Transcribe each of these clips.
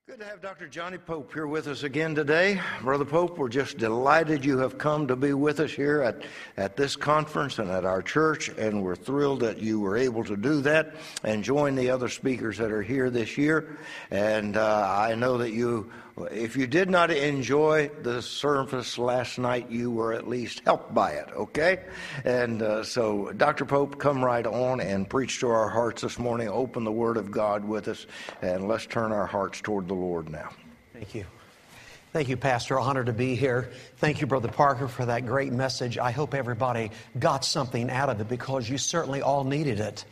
Good to have Dr. Johnny Pope here with us again today. Brother Pope, we're just delighted you have come to be with us here at this conference and at our church, and we're thrilled that you were able to do that and join the other speakers that are here this year. And I know that if you did not enjoy the service last night, you were at least helped by it, okay? And so, Dr. Pope, come right on and preach to our hearts this morning. Open the Word of God with us, and let's turn our hearts toward the Lord now. Thank you. Thank you, Pastor. Honored to be here. Thank you, Brother Parker, for that great message. I hope everybody got something out of it because you certainly all needed it.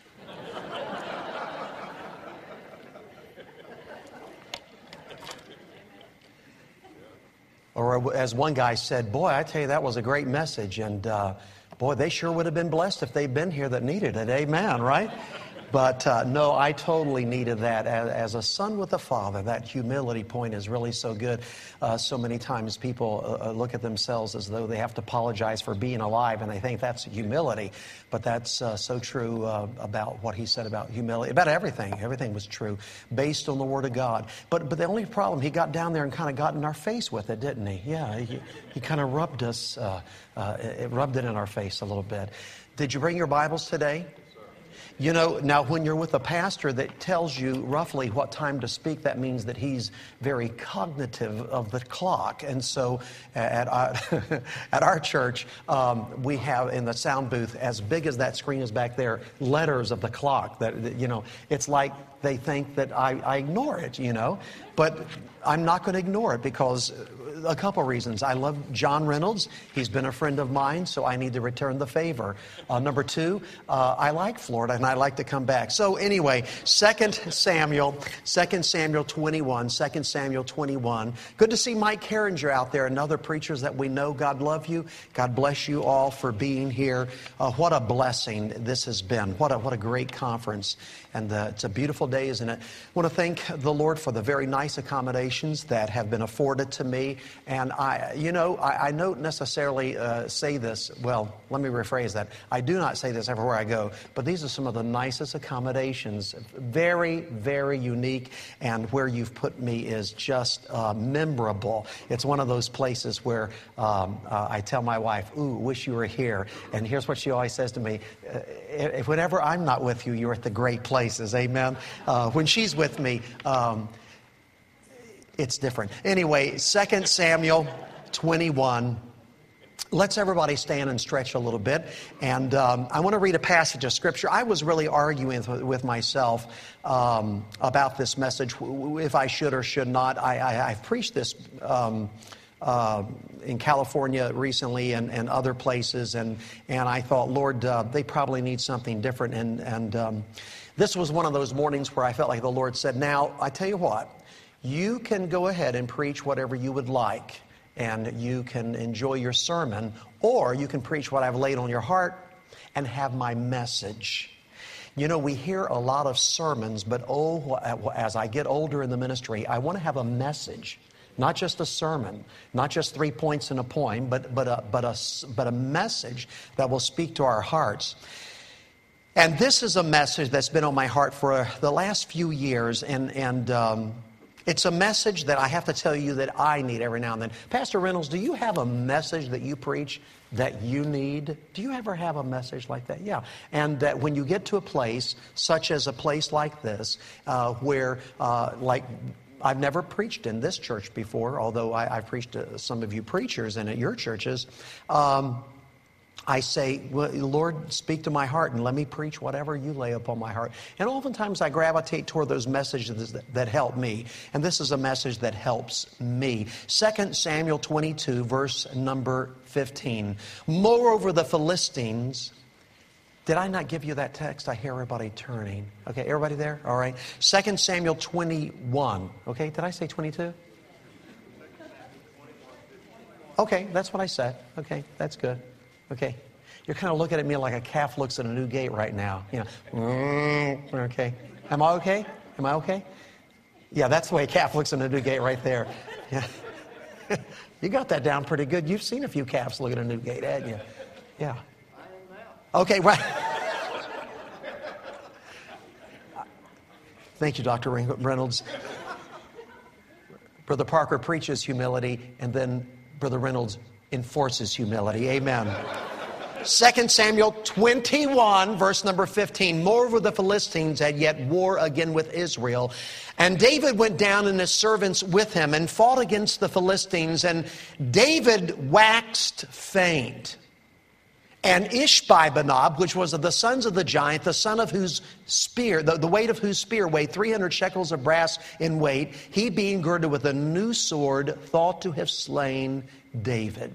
Or as one guy said, boy, I tell you, that was a great message. And boy, they sure would have been blessed if they'd been here that needed it. Amen, right? But no, I totally needed that. As a son with a father, that humility point is really so good. So many times people look at themselves as though they have to apologize for being alive, and they think that's humility. But that's so true about what he said about humility, about everything. Everything was true, based on the Word of God. But the only problem, he got down there and kind of got in our face with it, didn't he? Yeah, he kind of rubbed us, it rubbed it in our face a little bit. Did you bring your Bibles today? You know, now when you're with a pastor that tells you roughly what time to speak, that means that he's very cognitive of the clock. And so at our church, we have in the sound booth, as big as that screen is back there, letters of the clock. That, you know, it's like they think that I ignore it, you know. But I'm not going to ignore it because a couple reasons. I love John Reynolds. He's been a friend of mine, so I need to return the favor. Number two, I like Florida, and I like to come back. So anyway, 2 Samuel 21. 2 Samuel 21. Good to see Mike Herringer out there and other preachers that we know. God love you. God bless you all for being here. What a blessing this has been. What a great conference. And it's a beautiful day, isn't it? I want to thank the Lord for the very nice accommodations that have been afforded to me. And I don't necessarily say this. Well, let me rephrase that. I do not say this everywhere I go, but these are some of the nicest accommodations. Very, very unique. And where you've put me is just memorable. It's one of those places where I tell my wife, ooh, wish you were here. And here's what she always says to me. Whenever I'm not with you, you're at the great places. Amen. When she's with me, it's different. Anyway, 2 Samuel 21. Let's everybody stand and stretch a little bit. And I want to read a passage of Scripture. I was really arguing with myself about this message, if I should or should not. I've preached this in California recently and other places. And I thought, Lord, they probably need something different. And this was one of those mornings where I felt like the Lord said, now, I tell you what. You can go ahead and preach whatever you would like, and you can enjoy your sermon, or you can preach what I've laid on your heart and have my message. You know, we hear a lot of sermons, but as I get older in the ministry, I want to have a message. Not just a sermon, not just 3 points in a poem, but a message that will speak to our hearts. And this is a message that's been on my heart for the last few years, and it's a message that I have to tell you that I need every now and then. Pastor Reynolds, do you have a message that you preach that you need? Do you ever have a message like that? Yeah. And that when you get to a place, such as a place like this, where I've never preached in this church before, although I've preached to some of you preachers and at your churches. I say, well, Lord, speak to my heart and let me preach whatever you lay upon my heart. And oftentimes I gravitate toward those messages that help me. And this is a message that helps me. 2 Samuel 22, verse number 15. Moreover, the Philistines... Did I not give you that text? I hear everybody turning. Okay, everybody there? All right. 2 Samuel 21. Okay, did I say 22? Okay, that's what I said. Okay, that's good. Okay. You're kind of looking at me like a calf looks at a new gate right now. You know. Okay. Am I okay? Am I okay? Yeah, that's the way a calf looks at a new gate right there. Yeah. You got that down pretty good. You've seen a few calves look at a new gate, hadn't you? Yeah. Okay, right. Thank you, Dr. Reynolds. Brother Parker preaches humility, and then Brother Reynolds enforces humility. Amen. 2 Samuel 21, verse number 15. Moreover, the Philistines had yet war again with Israel. And David went down and his servants with him and fought against the Philistines. And David waxed faint. And Ishbi-Benob, which was of the sons of the giant, the son of whose spear, the weight of whose spear weighed 300 shekels of brass in weight, he being girded with a new sword, thought to have slain David.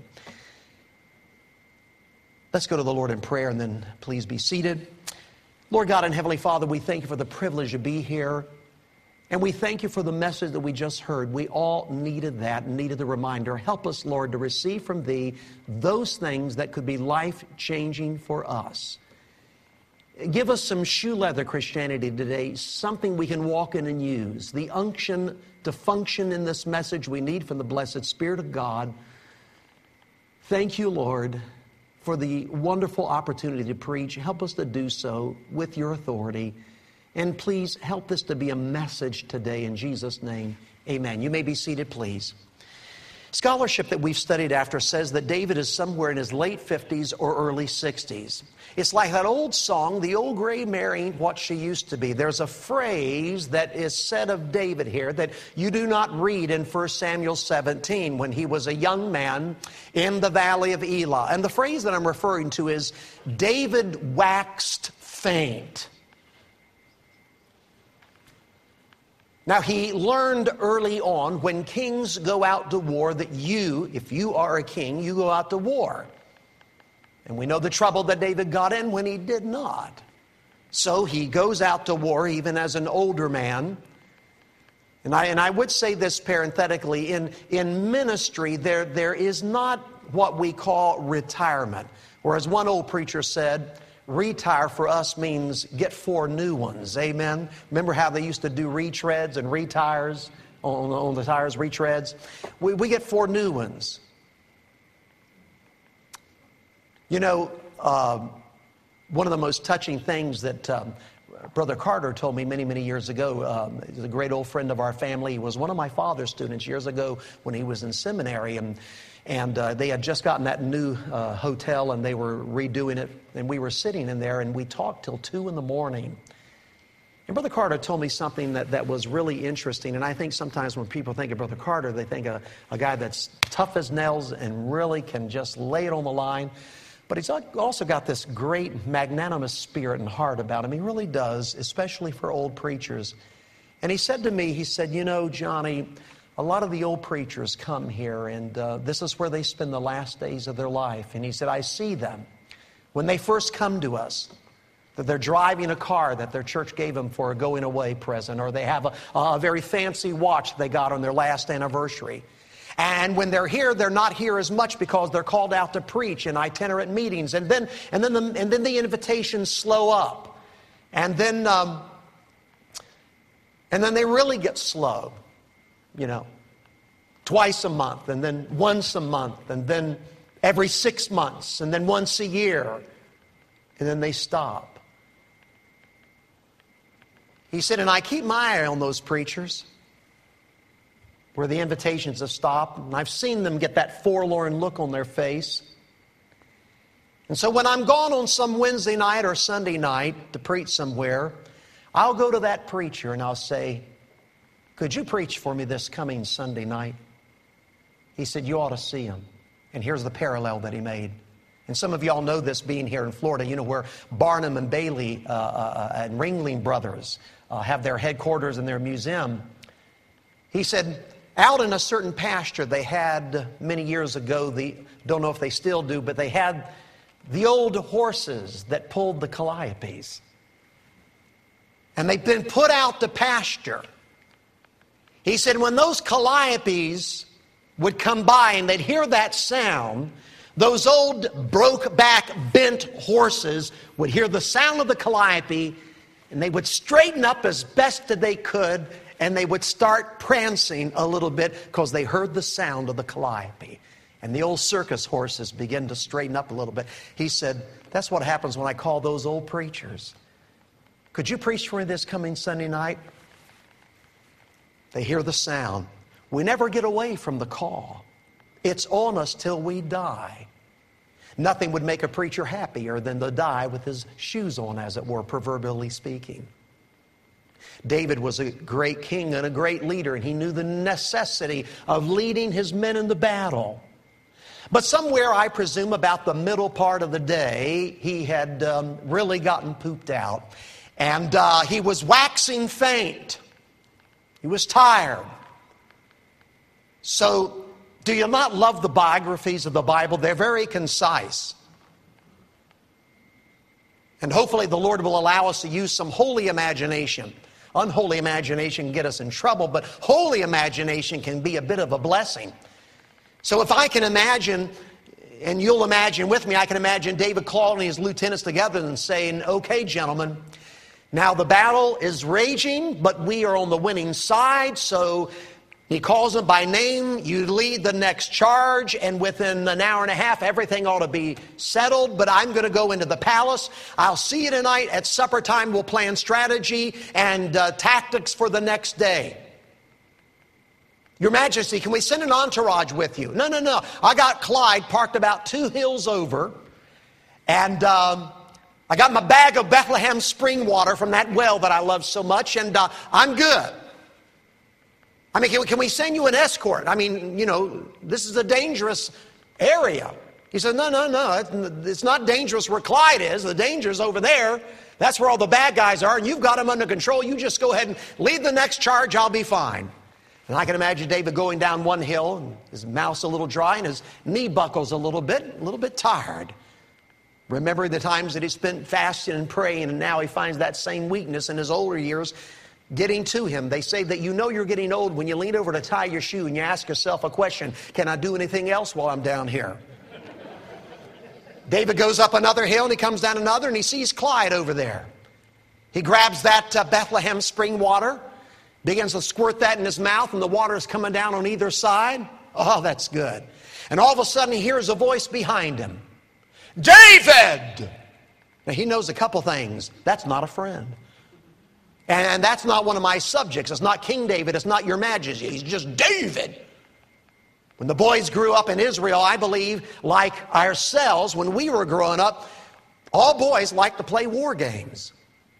Let's go to the Lord in prayer, and then please be seated. Lord God and Heavenly Father, we thank you for the privilege to be here. And we thank you for the message that we just heard. We all needed that, needed the reminder. Help us, Lord, to receive from Thee those things that could be life-changing for us. Give us some shoe leather Christianity today, something we can walk in and use. The unction to function in this message we need from the blessed Spirit of God. Thank you, Lord, for the wonderful opportunity to preach. Help us to do so with your authority. And please help this to be a message today in Jesus' name. Amen. You may be seated, please. Scholarship that we've studied after says that David is somewhere in his late 50s or early 60s. It's like that old song, "The old gray Mary ain't what she used to be." There's a phrase that is said of David here that you do not read in 1 Samuel 17 when he was a young man in the valley of Elah. And the phrase that I'm referring to is, David waxed faint. Now, he learned early on when kings go out to war that if you are a king, you go out to war. And we know the trouble that David got in when he did not. So he goes out to war even as an older man. And I would say this parenthetically, in ministry there is not what we call retirement. Or as one old preacher said, retire for us means get 4 new ones. Amen. Remember how they used to do retreads and retires on the tires, retreads? We get 4 new ones. You know, one of the most touching things that Brother Carter told me many, many years ago, he's a great old friend of our family. He was one of my father's students years ago when he was in seminary. And they had just gotten that new hotel, and they were redoing it. And we were sitting in there, and we talked till 2 in the morning. And Brother Carter told me something that was really interesting. And I think sometimes when people think of Brother Carter, they think of a guy that's tough as nails and really can just lay it on the line. But he's also got this great magnanimous spirit and heart about him. He really does, especially for old preachers. And he said to me, he said, "You know, Johnny, a lot of the old preachers come here, and this is where they spend the last days of their life." And he said, "I see them when they first come to us, that they're driving a car that their church gave them for a going-away present, or they have a very fancy watch they got on their last anniversary. And when they're here, they're not here as much because they're called out to preach in itinerant meetings. And then the invitations slow up, and then they really get slow." You know, twice a month, and then once a month, and then every 6 months, and then once a year, and then they stop. He said, "And I keep my eye on those preachers where the invitations have stopped, and I've seen them get that forlorn look on their face. And so when I'm gone on some Wednesday night or Sunday night to preach somewhere, I'll go to that preacher and I'll say, 'Could you preach for me this coming Sunday night?' He said, 'You ought to see him.'" And here's the parallel that he made. And some of y'all know this being here in Florida, you know, where Barnum and Bailey and Ringling Brothers have their headquarters and their museum. He said, out in a certain pasture they had many years ago, don't know if they still do, but they had the old horses that pulled the calliopes. And they've been put out to pasture. He said when those calliopes would come by and they'd hear that sound, those old broke back bent horses would hear the sound of the calliope, and they would straighten up as best that they could, and they would start prancing a little bit because they heard the sound of the calliope. And the old circus horses began to straighten up a little bit. He said, "That's what happens when I call those old preachers. Could you preach for me this coming Sunday night?" They hear the sound. We never get away from the call. It's on us till we die. Nothing would make a preacher happier than to die with his shoes on, as it were, proverbially speaking. David was a great king and a great leader, and he knew the necessity of leading his men in the battle. But somewhere, I presume, about the middle part of the day, he had really gotten pooped out. And he was waxing faint. He was tired. So, do you not love the biographies of the Bible? They're very concise. And hopefully the Lord will allow us to use some holy imagination. Unholy imagination can get us in trouble, but holy imagination can be a bit of a blessing. So if I can imagine, and you'll imagine with me, I can imagine David calling his lieutenants together and saying, okay, gentlemen, now the battle is raging, but we are on the winning side, so he calls them by name. You lead the next charge, and within an hour and a half, everything ought to be settled. But I'm going to go into the palace. I'll see you tonight at supper time. We'll plan strategy and tactics for the next day. Your Majesty, can we send an entourage with you? No. I got Clyde parked about 2 hills over, and I got my bag of Bethlehem spring water from that well that I love so much, and I'm good. I mean, can we send you an escort? I mean, this is a dangerous area. He said, no. It's not dangerous where Clyde is. The danger's over there. That's where all the bad guys are, and you've got them under control. You just go ahead and lead the next charge. I'll be fine. And I can imagine David going down one hill, and his mouth's a little dry, and his knee buckles a little bit tired. Remembering the times that he spent fasting and praying, and now he finds that same weakness in his older years getting to him. They say that you know you're getting old when you lean over to tie your shoe and you ask yourself a question, can I do anything else while I'm down here? David goes up another hill and he comes down another and he sees Clyde over there. He grabs that Bethlehem spring water, begins to squirt that in his mouth, and the water is coming down on either side. Oh, that's good. And all of a sudden he hears a voice behind him. David! Now he knows a couple things. That's not a friend. And that's not one of my subjects. It's not King David. It's not Your Majesty. He's just David. When the boys grew up in Israel, I believe, like ourselves, when we were growing up, all boys like to play war games.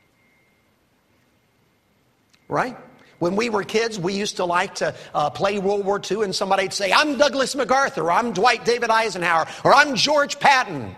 Right? When we were kids, we used to like to play World War II, and somebody'd say, I'm Douglas MacArthur, or I'm Dwight David Eisenhower, or I'm George Patton.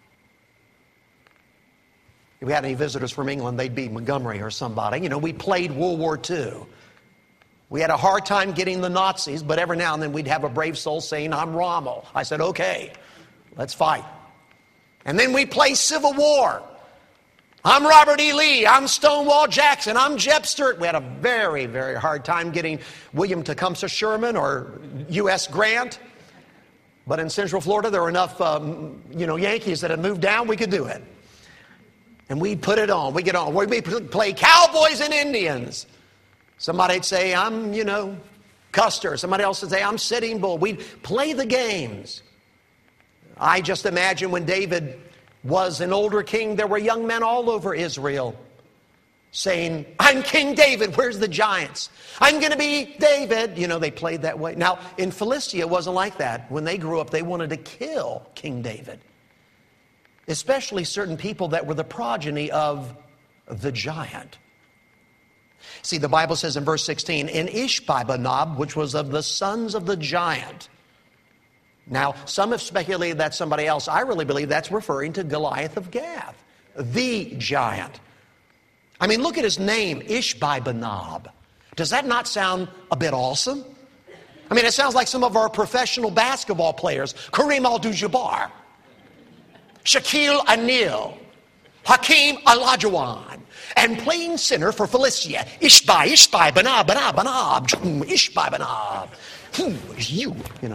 If we had any visitors from England, they'd be Montgomery or somebody. We played World War II. We had a hard time getting the Nazis, but every now and then we'd have a brave soul saying, I'm Rommel. I said, okay, let's fight. And then we play Civil War. I'm Robert E. Lee. I'm Stonewall Jackson. I'm Jeb Stuart. We had a very, very hard time getting William Tecumseh Sherman or U.S. Grant. But in Central Florida, there were enough, Yankees that had moved down, we could do it. And we'd put it on. We'd get on. We'd play Cowboys and Indians. Somebody'd say, I'm, Custer. Somebody else would say, I'm Sitting Bull. We'd play the games. I just imagine when David was an older king, there were young men all over Israel saying, I'm King David. Where's the giants? I'm going to be David. They played that way. Now, in Philistia, it wasn't like that. When they grew up, they wanted to kill King David. Especially certain people that were the progeny of the giant. See, the Bible says in verse 16, in Ishbi-benob, which was of the sons of the giant. Now, some have speculated that's somebody else. I really believe that's referring to Goliath of Gath, the giant. I mean, look at his name, Ishbi-benob. Does that not sound a bit awesome? I mean, it sounds like some of our professional basketball players, Kareem Abdul-Jabbar, Shaquille O'Neal, Hakeem Olajuwon, and playing center for Philistia, Ishbi-benob, Ishbi-benob. Who is you?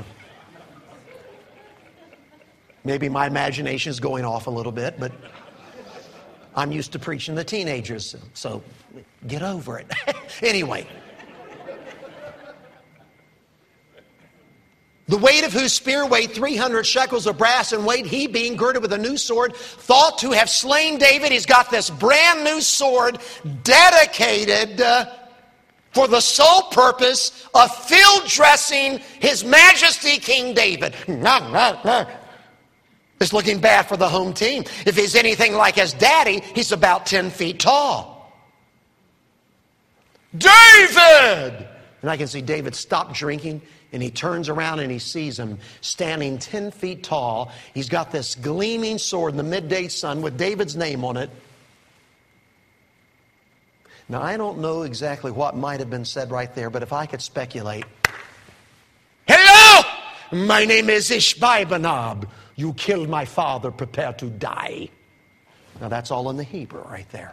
Maybe my imagination is going off a little bit, but I'm used to preaching to teenagers, so get over it. Anyway. The weight of whose spear weighed 300 shekels of brass in weight, he being girded with a new sword, thought to have slain David. He's got this brand new sword dedicated for the sole purpose of field dressing His Majesty King David. It's looking bad for the home team. If he's anything like his daddy, he's about 10 feet tall. David! And I can see David stop drinking, and he turns around and he sees him standing 10 feet tall. He's got this gleaming sword in the midday sun with David's name on it. Now, I don't know exactly what might have been said right there, but if I could speculate. Hello! My name is Ishbi-Benob. You killed my father, prepare to die. Now, that's all in the Hebrew right there.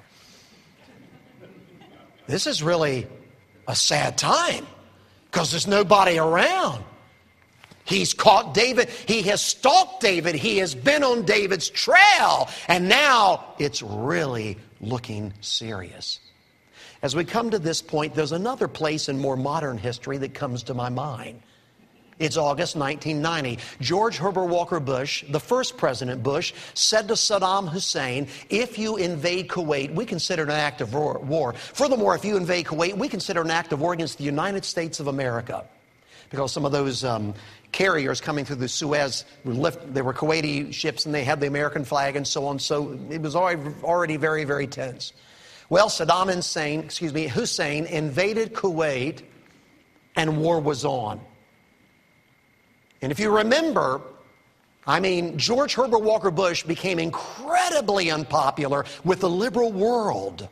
This is really a sad time because there's nobody around. He's caught David. He has stalked David. He has been on David's trail. And now it's really looking serious. As we come to this point, there's another place in more modern history that comes to my mind. It's August 1990. George Herbert Walker Bush, the first President Bush, said to Saddam Hussein, if you invade Kuwait, we consider it an act of war. Furthermore, if you invade Kuwait, we consider it an act of war against the United States of America. Because some of those carriers coming through the Suez, they were Kuwaiti ships and they had the American flag and so on. So it was already very, very tense. Well, Saddam Hussein invaded Kuwait and war was on. And if you remember, George Herbert Walker Bush became incredibly unpopular with the liberal world.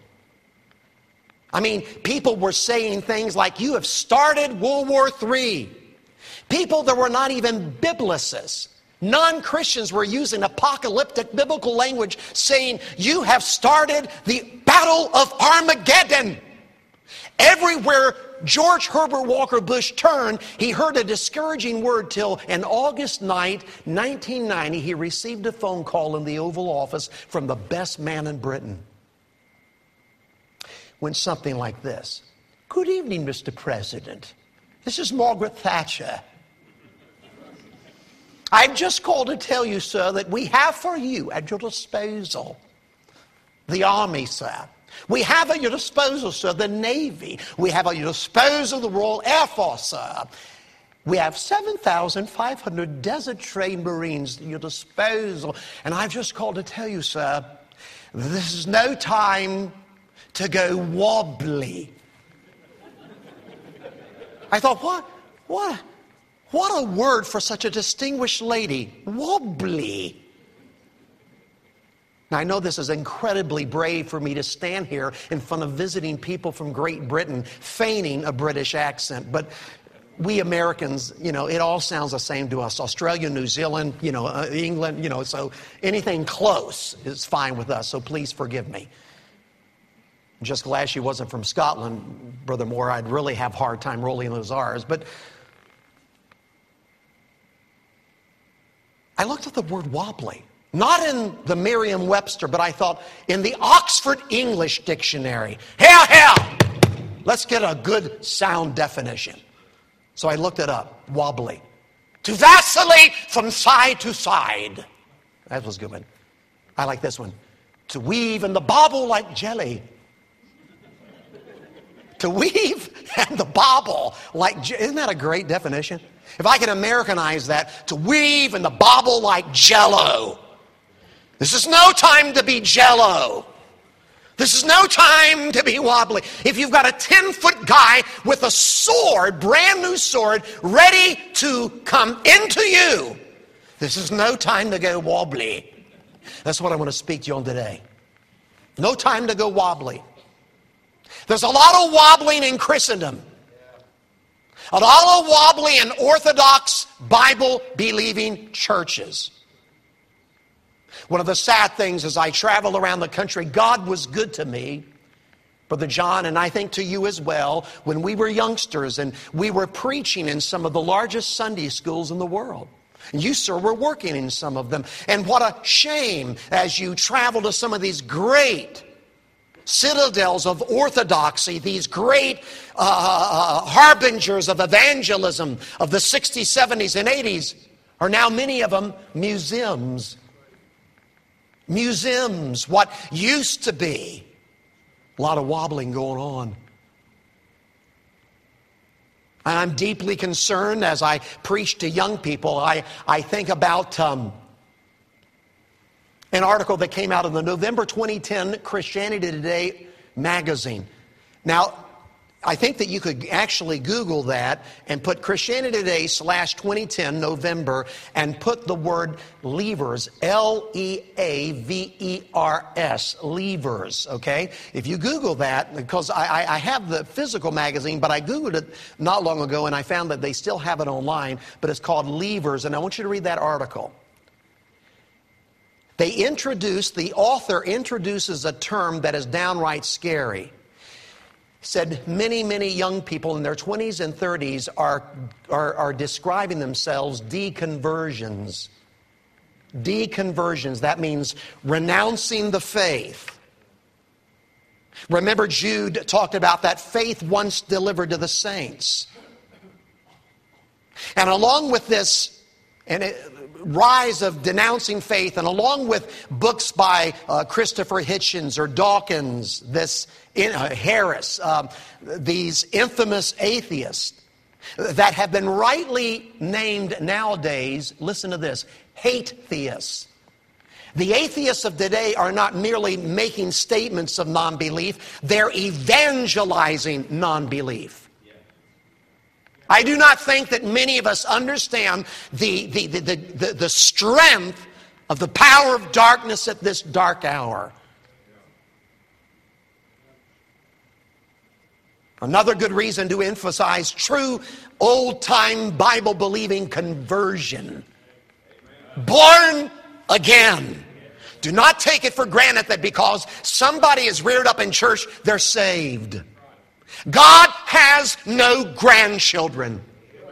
People were saying things like, you have started World War III. People that were not even biblicists, non-Christians, were using apocalyptic biblical language saying, you have started the Battle of Armageddon. Everywhere George Herbert Walker Bush turned, he heard a discouraging word till on August 9th, 1990, he received a phone call in the Oval Office from the best man in Britain. Went something like this. Good evening, Mr. President. This is Margaret Thatcher. I've just called to tell you, sir, that we have for you at your disposal the Army, sir. We have at your disposal, sir, the Navy. We have at your disposal the Royal Air Force, sir. We have 7,500 desert-trained Marines at your disposal. And I've just called to tell you, sir, this is no time to go wobbly. I thought, what a word for such a distinguished lady. Wobbly. Now, I know this is incredibly brave for me to stand here in front of visiting people from Great Britain feigning a British accent, but we Americans, it all sounds the same to us. Australia, New Zealand, England, so anything close is fine with us, so please forgive me. I'm just glad she wasn't from Scotland, Brother Moore. I'd really have a hard time rolling those R's, but I looked at the word wobbly. Not in the Merriam-Webster, but I thought in the Oxford English Dictionary. Hell, let's get a good sound definition. So I looked it up. Wobbly. To vacillate from side to side. That was a good one. I like this one. To weave and the bobble like jelly. To weave and the bobble like isn't that a great definition? If I can Americanize that, to weave and the bobble like jello. This is no time to be jello. This is no time to be wobbly. If you've got a 10-foot guy with a sword, brand new sword, ready to come into you, this is no time to go wobbly. That's what I want to speak to you on today. No time to go wobbly. There's a lot of wobbling in Christendom. A lot of wobbly in Orthodox Bible-believing churches. One of the sad things as I travel around the country, God was good to me, Brother John, and I think to you as well, when we were youngsters and we were preaching in some of the largest Sunday schools in the world. And you, sir, were working in some of them. And what a shame as you travel to some of these great citadels of orthodoxy, these great harbingers of evangelism of the 60s, 70s, and 80s, are now many of them museums. Museums, what used to be. A lot of wobbling going on. I'm deeply concerned as I preach to young people. I think about an article that came out of the November 2010 Christianity Today magazine. Now, I think that you could actually Google that and put Christianity Today /2010 November and put the word Leavers, Leavers, Leavers, okay? If you Google that, because I have the physical magazine, but I Googled it not long ago and I found that they still have it online, but it's called Leavers, and I want you to read that article. The author introduces a term that is downright scary. Said many, many young people in their 20s and 30s are describing themselves deconversions. Deconversions, that means renouncing the faith. Remember, Jude talked about that faith once delivered to the saints. And along with this rise of denouncing faith, and along with books by Christopher Hitchens or Dawkins, Harris, these infamous atheists that have been rightly named nowadays, listen to this, hate theists. The atheists of today are not merely making statements of non-belief, they're evangelizing non-belief. I do not think that many of us understand the strength of the power of darkness at this dark hour. Another good reason to emphasize true old-time Bible-believing conversion. Born again. Do not take it for granted that because somebody is reared up in church, they're saved. God has no grandchildren.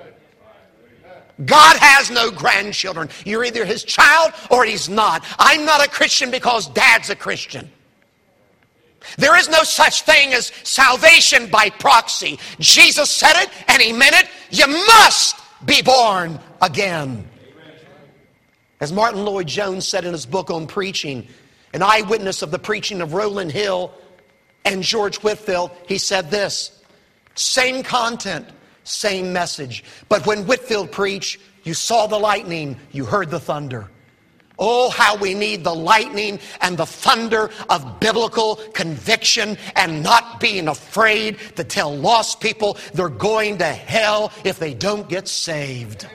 God has no grandchildren. You're either His child or He's not. I'm not a Christian because Dad's a Christian. There is no such thing as salvation by proxy. Jesus said it and He meant it. You must be born again. As Martin Lloyd-Jones said in his book on preaching, an eyewitness of the preaching of Rowland Hill and George Whitefield, he said this: same content, same message. But when Whitefield preached, you saw the lightning, you heard the thunder. Oh, how we need the lightning and the thunder of biblical conviction and not being afraid to tell lost people they're going to hell if they don't get saved.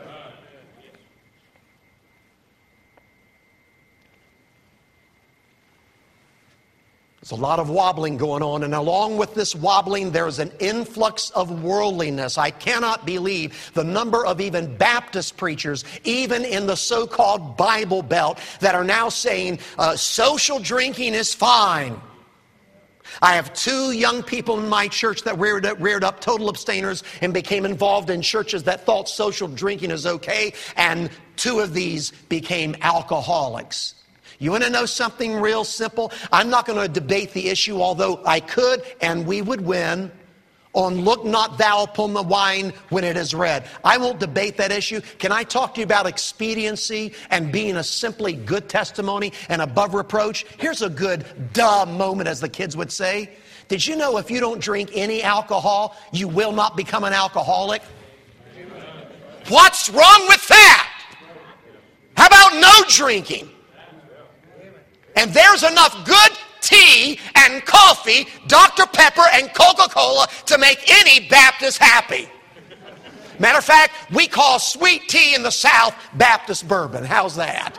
There's a lot of wobbling going on, and along with this wobbling, there's an influx of worldliness. I cannot believe the number of even Baptist preachers, even in the so-called Bible Belt, that are now saying social drinking is fine. I have 2 young people in my church that reared up total abstainers and became involved in churches that thought social drinking is okay, and 2 of these became alcoholics. You want to know something real simple? I'm not going to debate the issue, although I could, and we would win, on look not thou upon the wine when it is red. I won't debate that issue. Can I talk to you about expediency and being a simply good testimony and above reproach? Here's a good duh moment, as the kids would say. Did you know if you don't drink any alcohol, you will not become an alcoholic? What's wrong with that? How about no drinking? And there's enough good tea and coffee, Dr. Pepper and Coca-Cola to make any Baptist happy. Matter of fact, we call sweet tea in the South Baptist bourbon. How's that?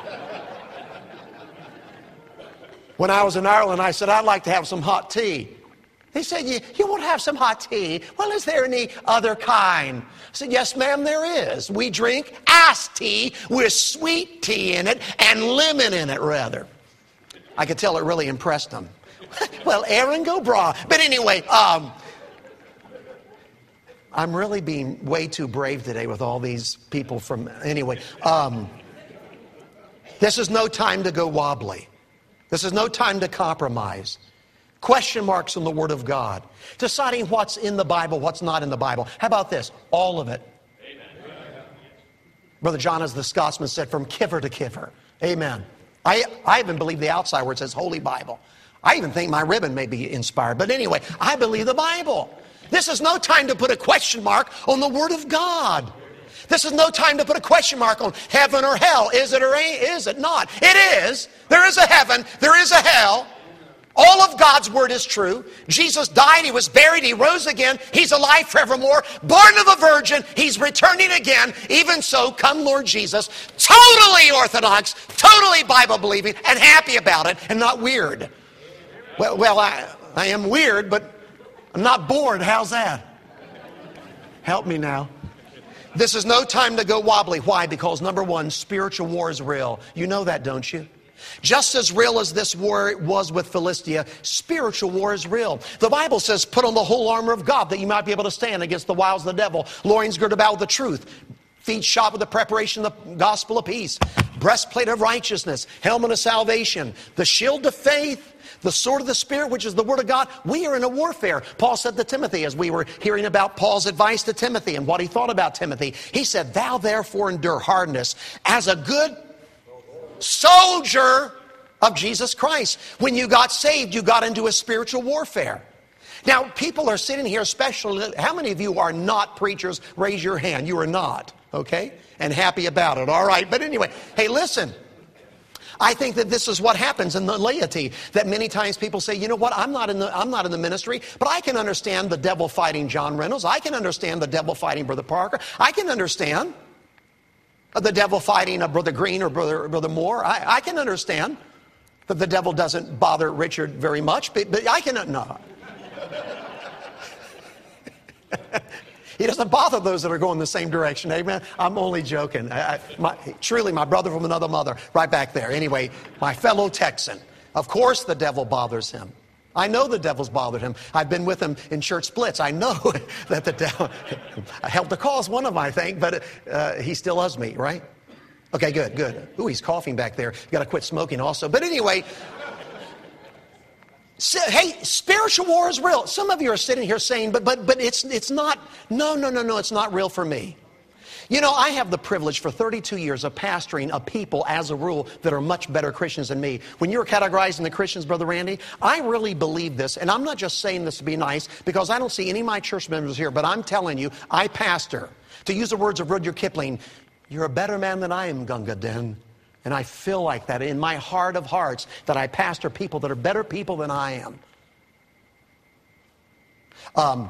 When I was in Ireland, I said, I'd like to have some hot tea. He said, you want to have some hot tea? Well, is there any other kind? I said, yes, ma'am, there is. We drink iced tea with sweet tea in it and lemon in it, rather. I could tell it really impressed them. Well, Aaron, go bra. But anyway, I'm really being way too brave today with all these people from... Anyway, this is no time to go wobbly. This is no time to compromise. Question marks in the Word of God. Deciding what's in the Bible, what's not in the Bible. How about this? All of it. Amen. Brother John, as the Scotsman said, from kiver to kiver. Amen. I even believe the outside where it says Holy Bible. I even think my ribbon may be inspired. But anyway, I believe the Bible. This is no time to put a question mark on the Word of God. This is no time to put a question mark on heaven or hell. Is it or is it not? It is. There is a heaven. There is a hell. All of God's Word is true. Jesus died. He was buried. He rose again. He's alive forevermore. Born of a virgin. He's returning again. Even so, come Lord Jesus. Totally orthodox, totally Bible-believing, and happy about it, and not weird. Well, I am weird, but I'm not bored. How's that? Help me now. This is no time to go wobbly. Why? Because number one, spiritual war is real. You know that, don't you? Just as real as this war was with Philistia, spiritual war is real. The Bible says, put on the whole armor of God that you might be able to stand against the wiles of the devil. Loins girded about with the truth. Feet shod with the preparation of the gospel of peace. Breastplate of righteousness. Helmet of salvation. The shield of faith. The sword of the Spirit, which is the Word of God. We are in a warfare. Paul said to Timothy, as we were hearing about Paul's advice to Timothy and what he thought about Timothy, he said, thou therefore endure hardness as a good soldier of Jesus Christ. When you got saved, you got into a spiritual warfare. Now, people are sitting here, especially, how many of you are not preachers? Raise your hand. You are not, okay? And happy about it, all right? But anyway, hey, listen. I think that this is what happens in the laity, that many times people say, you know what, I'm not in the ministry, but I can understand the devil fighting John Reynolds. I can understand the devil fighting Brother Parker. I can understand the devil fighting Brother Green or Brother Moore. I can understand that the devil doesn't bother Richard very much, but I can, no. He doesn't bother those that are going the same direction. Amen. I'm only joking. Truly, my brother from another mother, right back there. Anyway, my fellow Texan. Of course the devil bothers him. I know the devil's bothered him. I've been with him in church splits. I know that the devil helped the cause, one of them, I think, but he still loves me, right? Okay, good. Ooh, he's coughing back there. You got to quit smoking also. But anyway, hey, spiritual war is real. Some of you are sitting here saying, but it's not, no, it's not real for me. You know, I have the privilege for 32 years of pastoring a people, as a rule, that are much better Christians than me. When you're categorizing the Christians, Brother Randy, I really believe this, and I'm not just saying this to be nice, because I don't see any of my church members here, but I'm telling you, I pastor. To use the words of Rudyard Kipling, you're a better man than I am, Gunga Din. And I feel like that in my heart of hearts, that I pastor people that are better people than I am.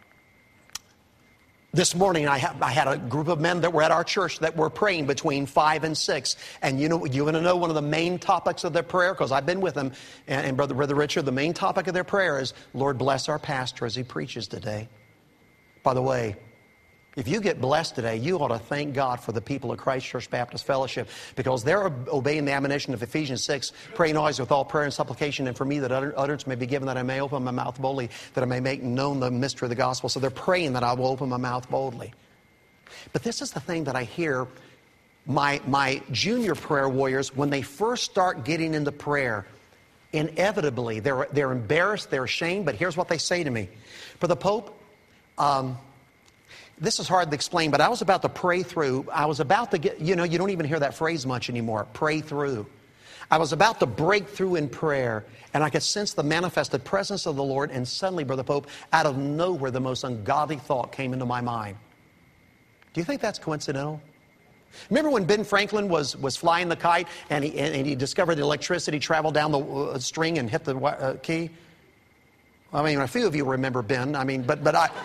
This morning I had a group of men that were at our church that were praying between 5 and 6. And you want to know one of the main topics of their prayer? Because I've been with them. And Brother Richard, the main topic of their prayer is, Lord, bless our pastor as he preaches today. By the way, if you get blessed today, you ought to thank God for the people of Christ Church Baptist Fellowship, because they're obeying the admonition of Ephesians 6, praying always with all prayer and supplication, and for me that utterance may be given, that I may open my mouth boldly, that I may make known the mystery of the gospel. So they're praying that I will open my mouth boldly. But this is the thing that I hear my junior prayer warriors, when they first start getting into prayer, inevitably they're embarrassed, they're ashamed, but here's what they say to me. Brother Pope, this is hard to explain, but I was about to pray through. I was about to get, you don't even hear that phrase much anymore, pray through. I was about to break through in prayer, and I could sense the manifested presence of the Lord, and suddenly, Brother Pope, out of nowhere, the most ungodly thought came into my mind. Do you think that's coincidental? Remember when Ben Franklin was flying the kite, and he discovered the electricity traveled down the string and hit the key? I mean, a few of you remember Ben. I mean, but I...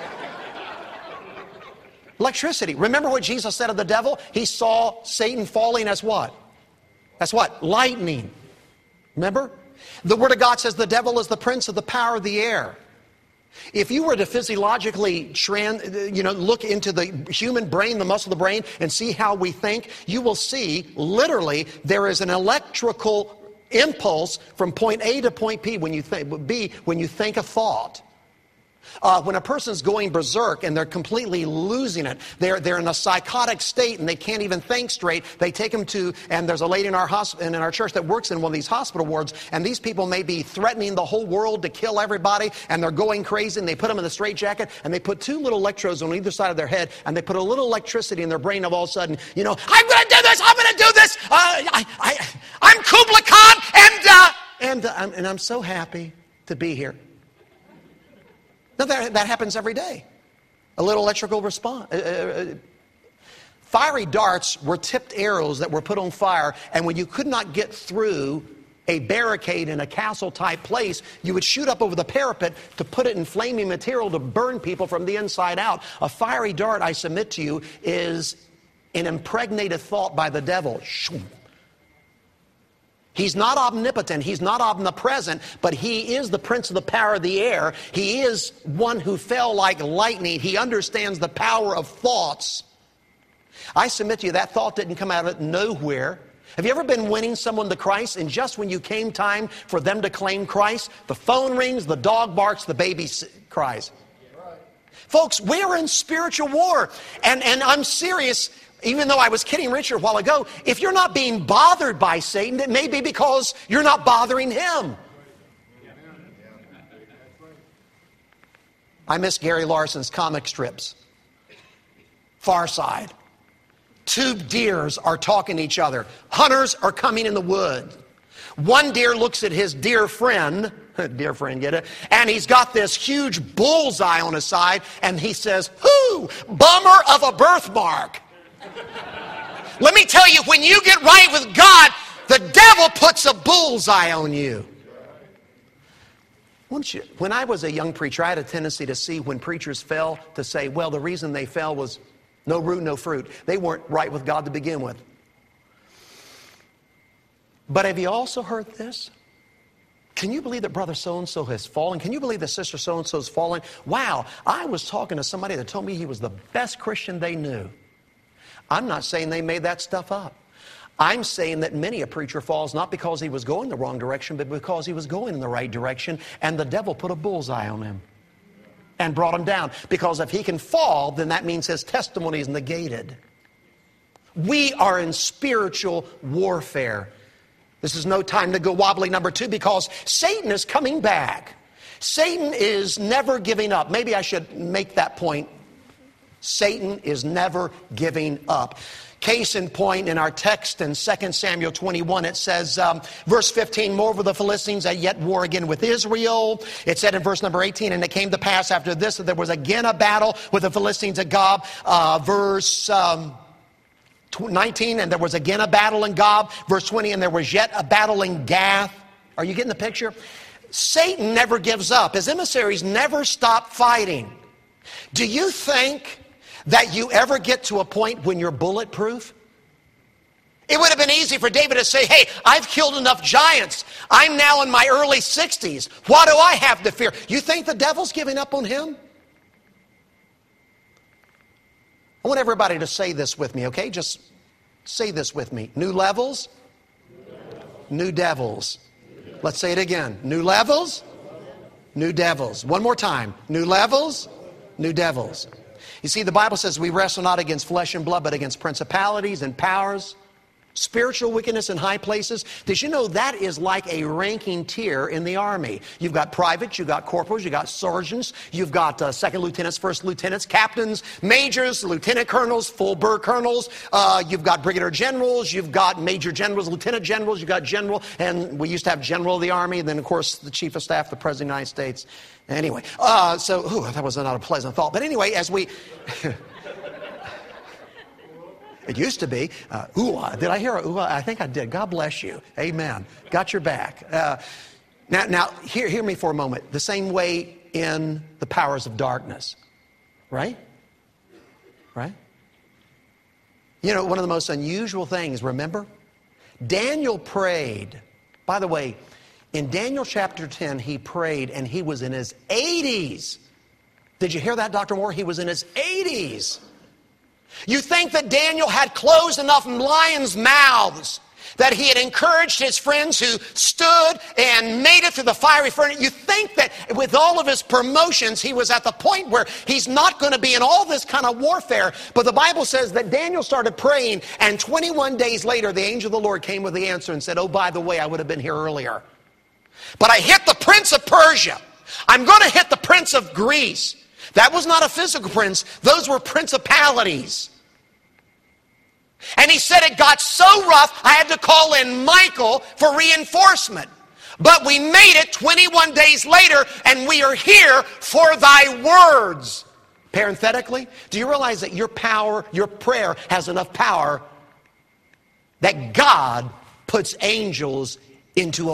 Electricity. Remember what Jesus said of the devil? He saw Satan falling as what? As what? Lightning. Remember? The Word of God says the devil is the prince of the power of the air. If you were to physiologically look into the human brain, the muscle of the brain, and see how we think, you will see, literally, there is an electrical impulse from point A to point B when you think a thought. When a person's going berserk and they're completely losing it, they're in a psychotic state and they can't even think straight, they take them to, and there's a lady in our church that works in one of these hospital wards, and these people may be threatening the whole world to kill everybody, and they're going crazy, and they put them in the straitjacket, and they put 2 little electrodes on either side of their head, and they put a little electricity in their brain, of all of a sudden, I'm going to do this, I'm Kubla Khan, and I'm so happy to be here. Now, that happens every day. A little electrical response. Fiery darts were tipped arrows that were put on fire, and when you could not get through a barricade in a castle-type place, you would shoot up over the parapet to put it in flaming material to burn people from the inside out. A fiery dart, I submit to you, is an impregnated thought by the devil. He's not omnipotent, he's not omnipresent, but he is the prince of the power of the air. He is one who fell like lightning. He understands the power of thoughts. I submit to you, that thought didn't come out of nowhere. Have you ever been winning someone to Christ, and just when you came time for them to claim Christ, the phone rings, the dog barks, the baby cries? Folks, we're in spiritual war. And I'm serious, even though I was kidding Richard a while ago. If you're not being bothered by Satan, it may be because you're not bothering him. I miss Gary Larson's comic strips. Far Side. Two deers are talking to each other. Hunters are coming in the wood. One deer looks at his dear friend, get it? And he's got this huge bullseye on his side, and he says, "Whoo, bummer of a birthmark." Let me tell you, when you get right with God, the devil puts a bullseye on you. When I was a young preacher, I had a tendency to see when preachers fell to say, well, the reason they fell was no root, no fruit. They weren't right with God to begin with. But have you also heard this? Can you believe that brother so-and-so has fallen? Can you believe that sister so-and-so has fallen? Wow, I was talking to somebody that told me he was the best Christian they knew. I'm not saying they made that stuff up. I'm saying that many a preacher falls not because he was going the wrong direction, but because he was going in the right direction, and the devil put a bullseye on him and brought him down. Because if he can fall, then that means his testimony is negated. We are in spiritual warfare. This is no time to go wobbly, number 2, because Satan is coming back. Satan is never giving up. Maybe I should make that point. Satan is never giving up. Case in point, in our text in 2 Samuel 21, it says, verse 15, moreover the Philistines had yet war again with Israel. It said in verse number 18, and it came to pass after this that there was again a battle with the Philistines at Gob. Verse 19, and there was again a battle in Gob. Verse 20, and there was yet a battle in Gath. Are you getting the picture? Satan never gives up. His emissaries never stop fighting. Do you think that you ever get to a point when you're bulletproof? It would have been easy for David to say, hey, I've killed enough giants. I'm now in my early 60s. What do I have to fear? You think the devil's giving up on him? I want everybody to say this with me, okay? Just say this with me. New levels, new devils. Let's say it again. New levels, new devils. One more time. New levels, new devils. You see, the Bible says we wrestle not against flesh and blood, but against principalities and powers, spiritual wickedness in high places. Did you know that is like a ranking tier in the army? You've got privates, you've got corporals, you've got sergeants, you've got second lieutenants, first lieutenants, captains, majors, lieutenant colonels, full burr colonels. You've got brigadier generals, you've got major generals, lieutenant generals, you've got general, and we used to have general of the army, and then, of course, the chief of staff, the president of the United States. Anyway, that was not a pleasant thought. But anyway, as we... It used to be, did I hear a ooh? I think I did. God bless you. Amen. Got your back. Now, hear me for a moment. The same way in the powers of darkness. Right? Right? You know, one of the most unusual things, remember? Daniel prayed. By the way, in Daniel chapter 10, he prayed and he was in his 80s. Did you hear that, Dr. Moore? He was in his 80s. You think that Daniel had closed enough lions' mouths that he had encouraged his friends who stood and made it through the fiery furnace. You think that with all of his promotions, he was at the point where he's not going to be in all this kind of warfare. But the Bible says that Daniel started praying, and 21 days later, the angel of the Lord came with the answer and said, oh, by the way, I would have been here earlier. But I hit the prince of Persia. I'm going to hit the prince of Greece. That was not a physical prince. Those were principalities. And he said it got so rough, I had to call in Michael for reinforcement. But we made it 21 days later, and we are here for thy words. Parenthetically, do you realize that your prayer has enough power that God puts angels into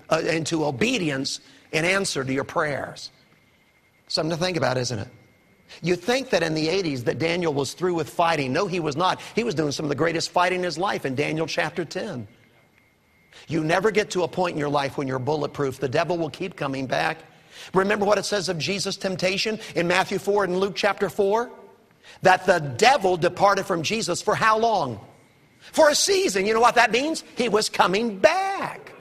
obedience in answer to your prayers? Something to think about, isn't it? You think that in the 80s that Daniel was through with fighting. No, he was not. He was doing some of the greatest fighting in his life in Daniel chapter 10. You never get to a point in your life when you're bulletproof. The devil will keep coming back. Remember what it says of Jesus' temptation in Matthew 4 and Luke chapter 4? That the devil departed from Jesus for how long? For a season. You know what that means? He was coming back.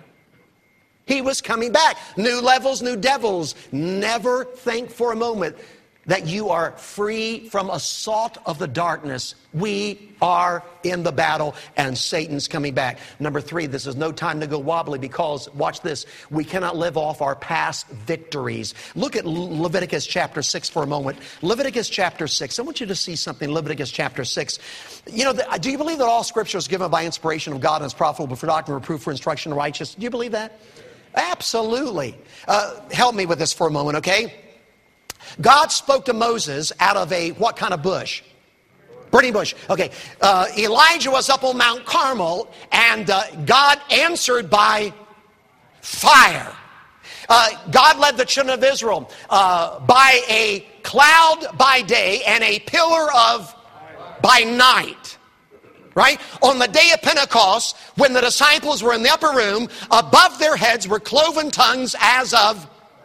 He was coming back. New levels, new devils. Never think for a moment that you are free from assault of the darkness. We are in the battle, and Satan's coming back. Number 3, this is no time to go wobbly, because, watch this, we cannot live off our past victories. Look at Leviticus chapter 6 for a moment. Leviticus chapter 6. I want you to see something, Leviticus chapter 6. You know, do you believe that all Scripture is given by inspiration of God and is profitable for doctrine, reproof, for instruction in righteousness? Do you believe that? Absolutely. Help me with this for a moment, okay? God spoke to Moses out of a what kind of bush? Burning bush. Okay. Elijah was up on Mount Carmel, and God answered by fire. God led the children of Israel by a cloud by day and a pillar of by night. Right? On the day of Pentecost, when the disciples were in the upper room, above their heads were cloven tongues as of,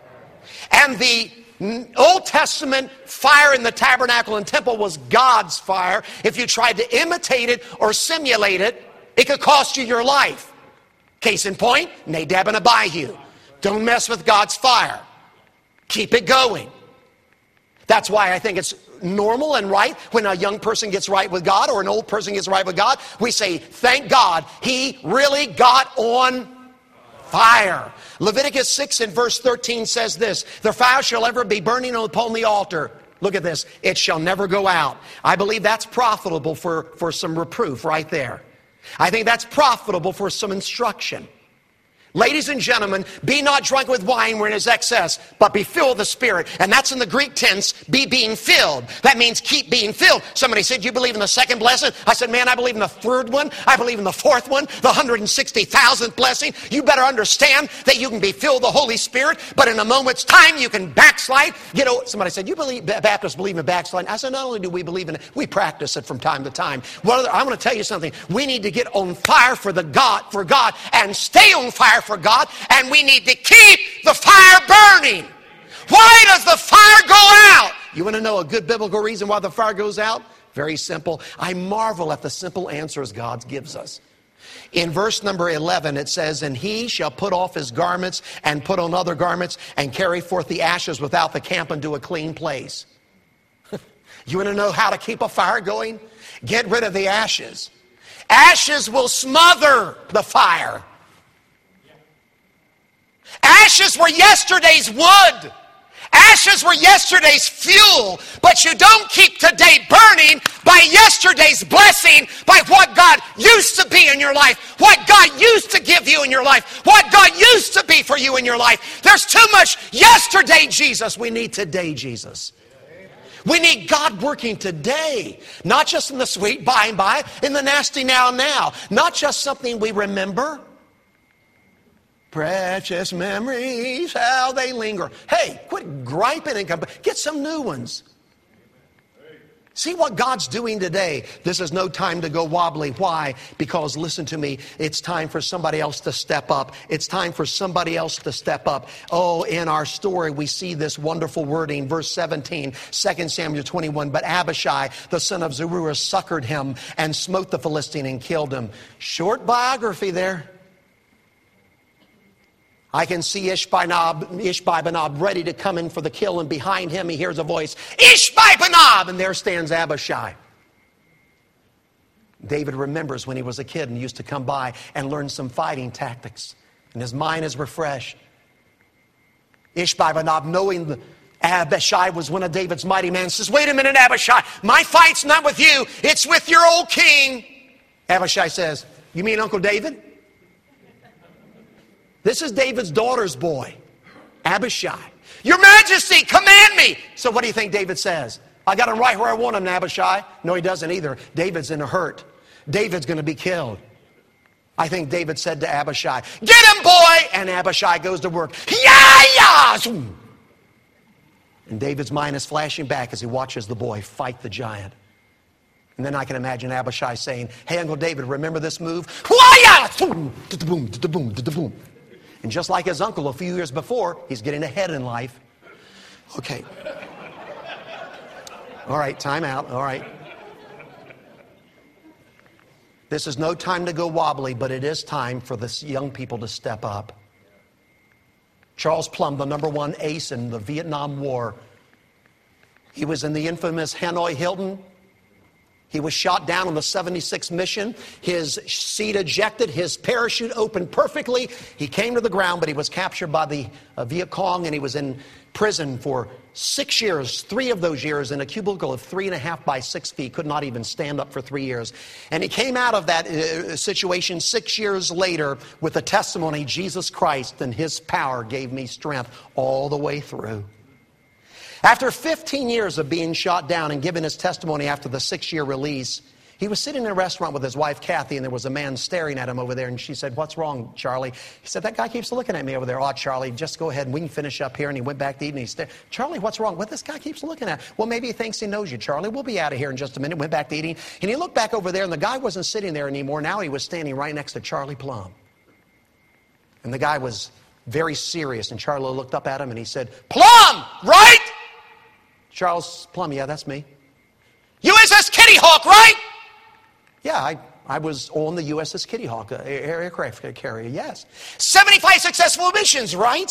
and the Old Testament fire in the tabernacle and temple was God's fire. If you tried to imitate it or simulate it, it could cost you your life. Case in point, Nadab and Abihu. Don't mess with God's fire. Keep it going. That's why I think it's normal and right when a young person gets right with God or an old person gets right with God, we say, thank God, he really got on fire. Leviticus 6 and verse 13 says this: the fire shall ever be burning upon the altar. Look at this. It shall never go out. I believe that's profitable for some reproof right there. I think that's profitable for some instruction. Ladies and gentlemen, be not drunk with wine wherein is excess, but be filled with the Spirit. And that's in the Greek tense, be being filled. That means keep being filled. Somebody said, you believe in the second blessing? I said, man, I believe in the third one. I believe in the fourth one, the 160,000th blessing. You better understand that you can be filled with the Holy Spirit, but in a moment's time, you can backslide. You know, somebody said, you believe Baptists believe in backsliding? I said, not only do we believe in it, we practice it from time to time. Well, I'm going to tell you something. We need to get on fire for God, and stay on fire for God, and we need to keep the fire burning. Why does the fire go out? You want to know a good biblical reason why the fire goes out? Very simple. I marvel at the simple answers God gives us. In verse number 11, it says, and he shall put off his garments and put on other garments and carry forth the ashes without the camp unto a clean place. You want to know how to keep a fire going? Get rid of the ashes. Ashes will smother the fire. Ashes were yesterday's wood. Ashes were yesterday's fuel. But you don't keep today burning by yesterday's blessing, by what God used to be in your life, what God used to give you in your life, what God used to be for you in your life. There's too much yesterday Jesus. We need today Jesus. We need God working today, not just in the sweet by and by, in the nasty now, not just something we remember. Precious memories, how they linger. Hey, quit griping and get some new ones. See what God's doing today. This is no time to go wobbly. Why? Because, listen to me, it's time for somebody else to step up. It's time for somebody else to step up. Oh, in our story, we see this wonderful wording. Verse 17, 2 Samuel 21, but Abishai, the son of Zeruiah, succored him and smote the Philistine and killed him. Short biography there. I can see Ishbi-Benob ready to come in for the kill, and behind him he hears a voice, Ishbi-Benob! And there stands Abishai. David remembers when he was a kid and used to come by and learn some fighting tactics, and his mind is refreshed. Ishbi-Benob, knowing that Abishai was one of David's mighty men, says, wait a minute, Abishai, my fight's not with you, it's with your old king. Abishai says, you mean Uncle David? This is David's daughter's boy, Abishai. Your Majesty, command me. So what do you think David says? I got him right where I want him, Abishai. No, he doesn't either. David's in a hurt. David's going to be killed. I think David said to Abishai, get him, boy! And Abishai goes to work. Yeah! And David's mind is flashing back as he watches the boy fight the giant. And then I can imagine Abishai saying, hey, Uncle David, remember this move? And just like his uncle a few years before, he's getting ahead in life. Okay. All right, time out. All right. This is no time to go wobbly, but it is time for the young people to step up. Charles Plumb, the #1 ace in the Vietnam War. He was in the infamous Hanoi Hilton. He was shot down on the 76 mission. His seat ejected. His parachute opened perfectly. He came to the ground, but he was captured by the Viet Cong, and he was in prison for 6 years, 3 of those years in a cubicle of 3.5 by 6 feet. Could not even stand up for 3 years. And he came out of that situation 6 years later with the testimony, Jesus Christ and His power gave me strength all the way through. After 15 years of being shot down and giving his testimony after the 6-year release, he was sitting in a restaurant with his wife, Kathy, and there was a man staring at him over there. And she said, what's wrong, Charlie? He said, that guy keeps looking at me over there. Oh, Charlie, just go ahead and we can finish up here. And he went back to eat and he said, Charlie, what's wrong? What this guy keeps looking at? Well, maybe he thinks he knows you, Charlie. We'll be out of here in just a minute. Went back to eating. And he looked back over there and the guy wasn't sitting there anymore. Now he was standing right next to Charlie Plumb. And the guy was very serious. And Charlie looked up at him and he said, Plumb, right? Charles Plumb, yeah, that's me. USS Kitty Hawk, right? Yeah, I was on the USS Kitty Hawk aircraft carrier, yes. 75 successful missions, right?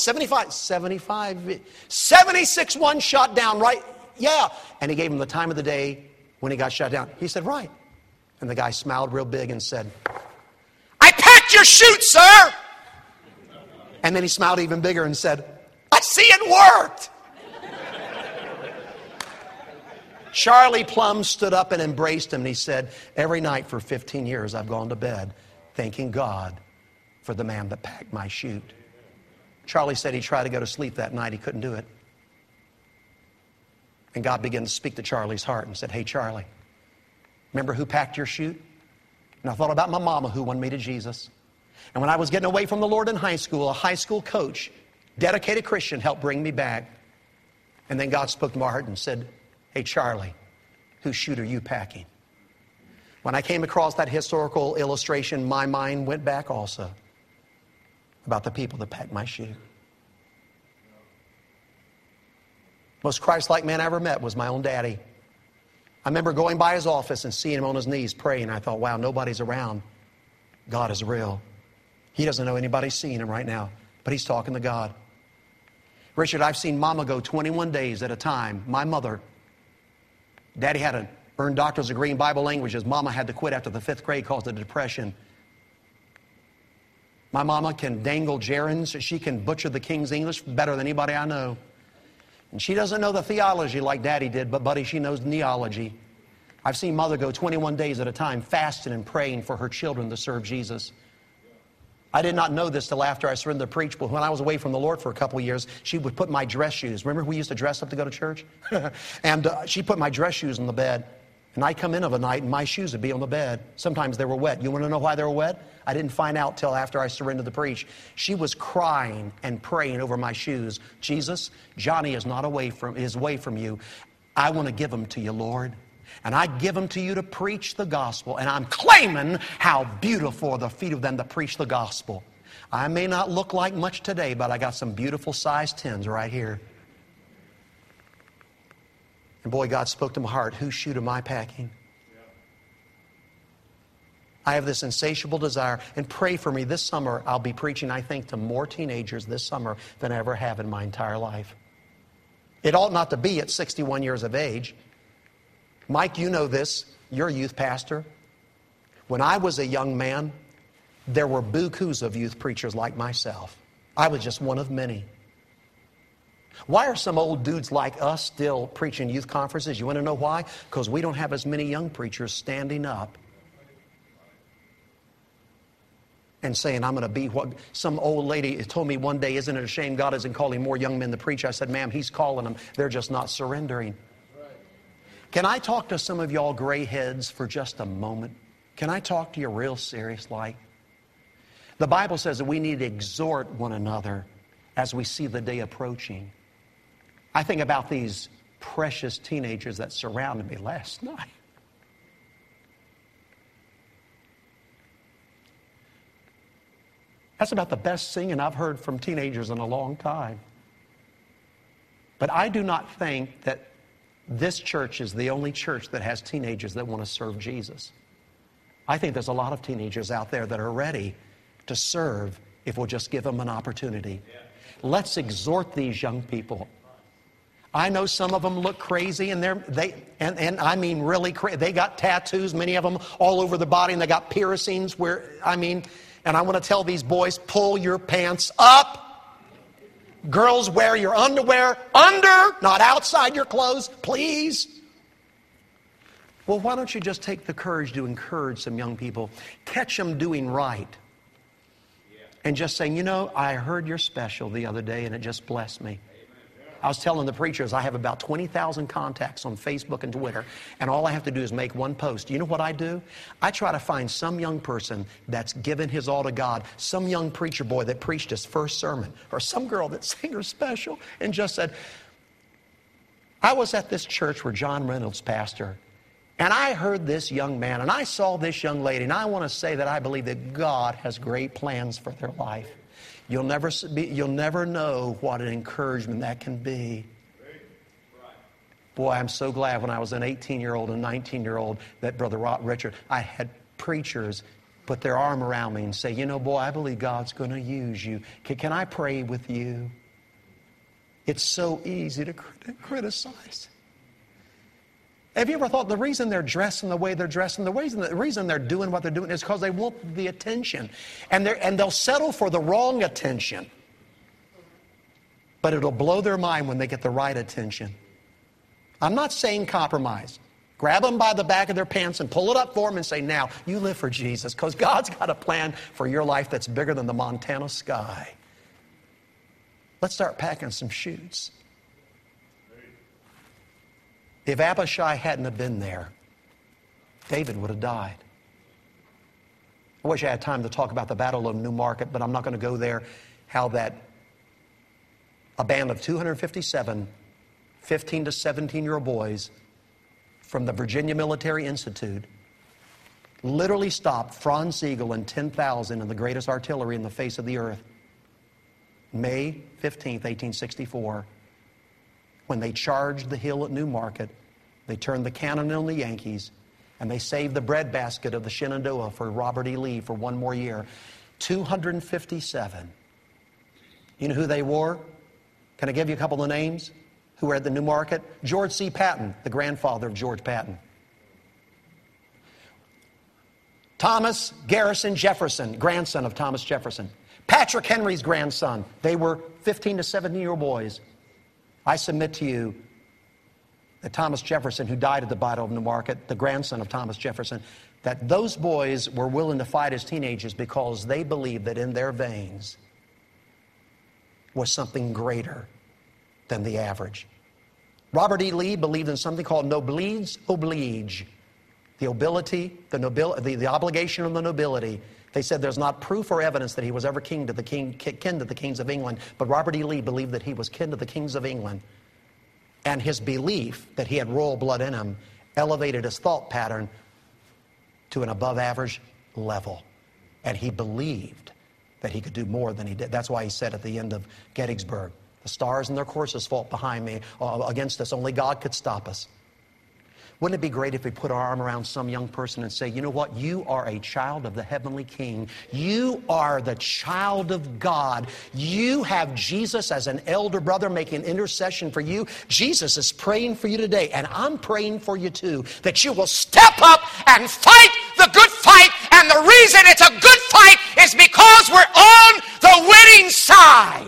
76 one shot down, right? Yeah. And he gave him the time of the day when he got shot down. He said, right. And the guy smiled real big and said, I packed your chute, sir. And then he smiled even bigger and said, I see it worked. Charlie Plumb stood up and embraced him and he said, every night for 15 years I've gone to bed thanking God for the man that packed my chute. Charlie said he tried to go to sleep that night. He couldn't do it. And God began to speak to Charlie's heart and said, hey, Charlie, remember who packed your chute? And I thought about my mama who won me to Jesus. And when I was getting away from the Lord in high school, a high school coach, dedicated Christian, helped bring me back. And then God spoke to my heart and said, hey, Charlie, whose chute are you packing? When I came across that historical illustration, my mind went back also about the people that packed my chute. Most Christ-like man I ever met was my own daddy. I remember going by his office and seeing him on his knees praying. I thought, wow, nobody's around. God is real. He doesn't know anybody's seeing him right now, but he's talking to God. Richard, I've seen Mama go 21 days at a time. My mother, Daddy had to earn doctor's degree in Bible languages. Mama had to quit after the 5th grade because of the depression. My mama can dangle gerunds. She can butcher the King's English better than anybody I know. And she doesn't know the theology like Daddy did, but buddy, she knows neology. I've seen Mother go 21 days at a time fasting and praying for her children to serve Jesus. I did not know this till after I surrendered to preach, but when I was away from the Lord for a couple of years, she would put my dress shoes. Remember we used to dress up to go to church? And she put my dress shoes on the bed. And I'd come in of a night and my shoes would be on the bed. Sometimes they were wet. You want to know why they were wet? I didn't find out till after I surrendered to preach. She was crying and praying over my shoes. Jesus, Johnny is not away from you. I want to give them to you, Lord. And I give them to you to preach the gospel. And I'm claiming how beautiful are the feet of them that preach the gospel. I may not look like much today, but I got some beautiful size 10s right here. And boy, God spoke to my heart. Whose chute am I packing? I have this insatiable desire. And pray for me. This summer, I'll be preaching, I think, to more teenagers this summer than I ever have in my entire life. It ought not to be at 61 years of age. Mike, you know this. You're a youth pastor. When I was a young man, there were bukus of youth preachers like myself. I was just one of many. Why are some old dudes like us still preaching youth conferences? You want to know why? Because we don't have as many young preachers standing up and saying, I'm going to be what some old lady told me one day, isn't it a shame God isn't calling more young men to preach? I said, ma'am, He's calling them. They're just not surrendering. Can I talk to some of y'all gray heads for just a moment? Can I talk to you real serious like? The Bible says that we need to exhort one another as we see the day approaching. I think about these precious teenagers that surrounded me last night. That's about the best singing I've heard from teenagers in a long time. But I do not think that this church is the only church that has teenagers that want to serve Jesus. I think there's a lot of teenagers out there that are ready to serve if we'll just give them an opportunity. Let's exhort these young people. I know some of them look crazy, and I mean really crazy. They got tattoos, many of them all over the body, and they got piercings and I want to tell these boys, pull your pants up. Girls, wear your underwear under, not outside your clothes, please. Well, why don't you just take the courage to encourage some young people, catch them doing right, and just saying, you know, I heard your special the other day, and it just blessed me. I was telling the preachers I have about 20,000 contacts on Facebook and Twitter, and all I have to do is make one post. You know what I do? I try to find some young person that's given his all to God, some young preacher boy that preached his first sermon, or some girl that sang her special and just said, I was at this church where John Reynolds pastored, and I heard this young man, and I saw this young lady, and I want to say that I believe that God has great plans for their life. You'll never know what an encouragement that can be. Boy, I'm so glad when I was an 18-year-old and 19-year-old that Brother Richard, I had preachers put their arm around me and say, you know, boy, I believe God's going to use you. Can I pray with you? It's so easy to criticize. Have you ever thought the reason they're dressing the way they're dressing, the reason they're doing what they're doing is because they want the attention. And they'll settle for the wrong attention. But it'll blow their mind when they get the right attention. I'm not saying compromise. Grab them by the back of their pants and pull it up for them and say, now, you live for Jesus, because God's got a plan for your life that's bigger than the Montana sky. Let's start packing some chutes. If Abishai hadn't have been there, David would have died. I wish I had time to talk about the Battle of Newmarket, but I'm not going to go there. How that a band of 257 15 to 17-year-old boys from the Virginia Military Institute literally stopped Franz Sigel and 10,000 of the greatest artillery in the face of the earth. May 15th, 1864. When they charged the hill at Newmarket, they turned the cannon on the Yankees, and they saved the breadbasket of the Shenandoah for Robert E. Lee for one more year. 257. You know who they were? Can I give you a couple of names who were at the Newmarket? George C. Patton, the grandfather of George Patton. Thomas Garrison Jefferson, grandson of Thomas Jefferson. Patrick Henry's grandson. They were 15 to 17-year-old boys. I submit to you that Thomas Jefferson, who died at the Battle of Newmarket, the grandson of Thomas Jefferson, that those boys were willing to fight as teenagers because they believed that in their veins was something greater than the average. Robert E. Lee believed in something called noblesse oblige, the obligation of the nobility. They said there's not proof or evidence that he was ever kin to the kings of England, but Robert E. Lee believed that he was kin to the kings of England. And his belief that he had royal blood in him elevated his thought pattern to an above average level. And he believed that he could do more than he did. That's why he said at the end of Gettysburg, the stars and their courses fought behind me, against us. Only God could stop us. Wouldn't it be great if we put our arm around some young person and say, you know what? You are a child of the heavenly King. You are the child of God. You have Jesus as an elder brother making intercession for you. Jesus is praying for you today, and I'm praying for you too, that you will step up and fight the good fight. And the reason it's a good fight is because we're on the winning side.